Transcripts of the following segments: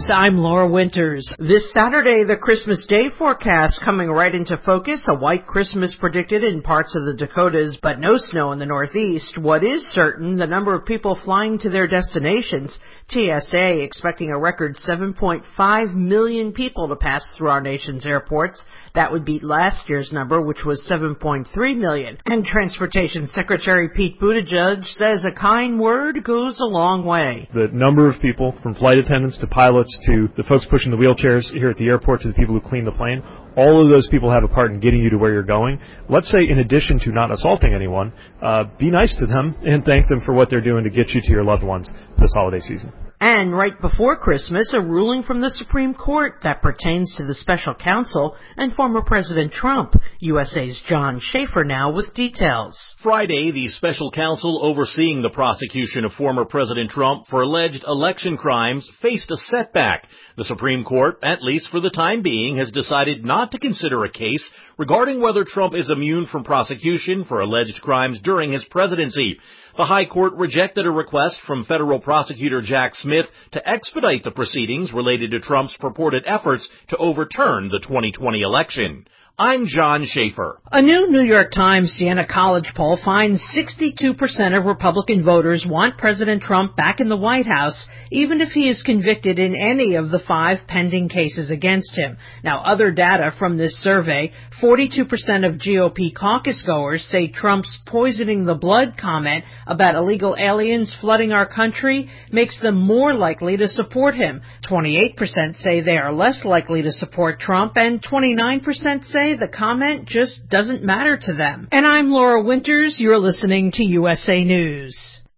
News, I'm Laura Winters. This Saturday, the Christmas Day forecast coming right into focus. A white Christmas predicted in parts of the Dakotas, but no snow in the Northeast. What is certain, the number of people flying to their destinations. TSA expecting a record 7.5 million people to pass through our nation's airports. That would beat last year's number, which was 7.3 million. And Transportation Secretary Pete Buttigieg says a kind word goes a long way. The number of people, from flight attendants to pilots to the folks pushing the wheelchairs here at the airport to the people who clean the plane, all of those people have a part in getting you to where you're going. Let's say, in addition to not assaulting anyone, be nice to them and thank them for what they're doing to get you to your loved ones this holiday season. And right before Christmas, a ruling from the Supreme Court that pertains to the special counsel and former President Trump. USA's John Schaefer now with details. Friday, the special counsel overseeing the prosecution of former President Trump for alleged election crimes faced a setback. The Supreme Court, at least for the time being, has decided not to consider a case regarding whether Trump is immune from prosecution for alleged crimes during his presidency. The High Court rejected a request from federal prosecutor Jack Smith to expedite the proceedings related to Trump's purported efforts to overturn the 2020 election. I'm John Schaefer. A new New York Times Siena College poll finds 62% of Republican voters want President Trump back in the White House, even if he is convicted in any of the 5 pending cases against him. Now, other data from this survey, 42% of GOP caucus goers say Trump's poisoning the blood comment about illegal aliens flooding our country makes them more likely to support him. 28% say they are less likely to support Trump, and 29% say the comment just doesn't matter to them. And I'm Laura Winters. You're listening to USA News.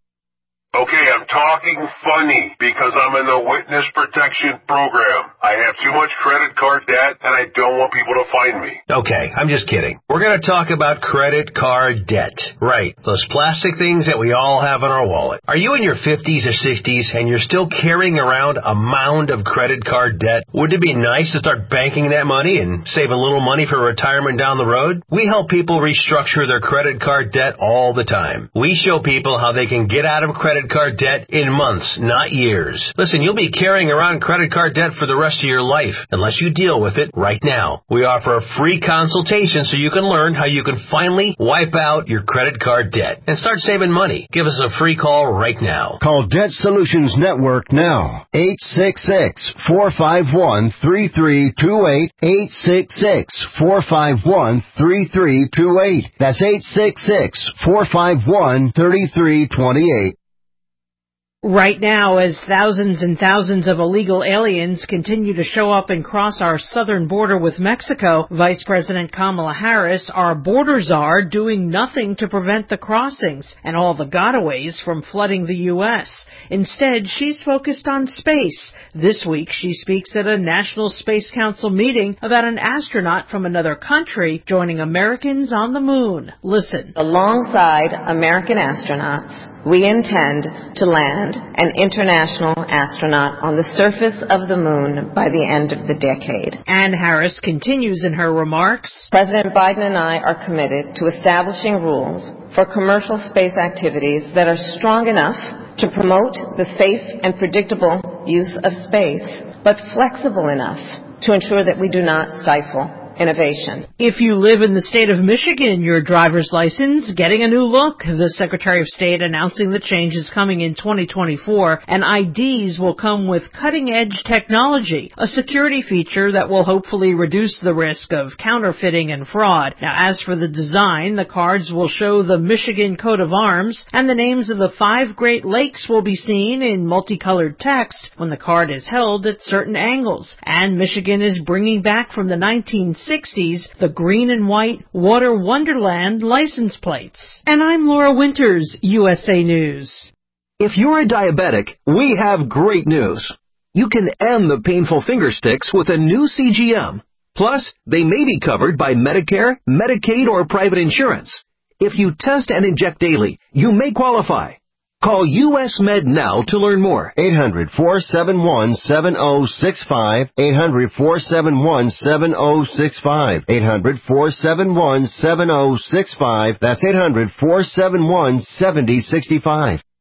Okay, I'm talking funny because I'm in the witness protection program. I have too much credit card debt and I don't want people to find me. Okay, I'm just kidding. We're going to talk about credit card debt. Right, those plastic things that we all have in our wallet. Are you in your 50s or 60s and you're still carrying around a mound of credit card debt? Wouldn't it be nice to start banking that money and save a little money for retirement down the road? We help people restructure their credit card debt all the time. We show people how they can get out of credit card debt in months, not years. Listen, you'll be carrying around credit card debt for the rest of your life unless you deal with it right now. We offer a free consultation so you can learn how you can finally wipe out your credit card debt and start saving money. Give us a free call right now. Call Debt Solutions Network now. 866-451-3328. 866-451-3328. That's 866-451-3328. Right now, as thousands and thousands of illegal aliens continue to show up and cross our southern border with Mexico, Vice President Kamala Harris, our border czar, doing nothing to prevent the crossings and all the gotaways from flooding the U.S. Instead, she's focused on space. This week, she speaks at a National Space Council meeting about an astronaut from another country joining Americans on the moon. Listen. Alongside American astronauts, we intend to land an international astronaut on the surface of the moon by the end of the decade. And Harris continues in her remarks. President Biden and I are committed to establishing rules for commercial space activities that are strong enough to promote the safe and predictable use of space, but flexible enough to ensure that we do not stifle innovation. If you live in the state of Michigan, your driver's license getting a new look. The Secretary of State announcing the changes coming in 2024, and IDs will come with cutting-edge technology, a security feature that will hopefully reduce the risk of counterfeiting and fraud. Now, as for the design, the cards will show the Michigan coat of arms, and the names of the 5 Great Lakes will be seen in multicolored text when the card is held at certain angles. And Michigan is bringing back from the 1960s the green and white Water Wonderland license plates. And I'm Laura Winters, USA News. If you're a diabetic, we have great news. You can end the painful finger sticks with a new CGM. Plus, they may be covered by Medicare, Medicaid, or private insurance. If you test and inject daily, you may qualify. Call US Med now to learn more. 800-471-7065. 800-471-7065. 800-471-7065. That's 800-471-7065.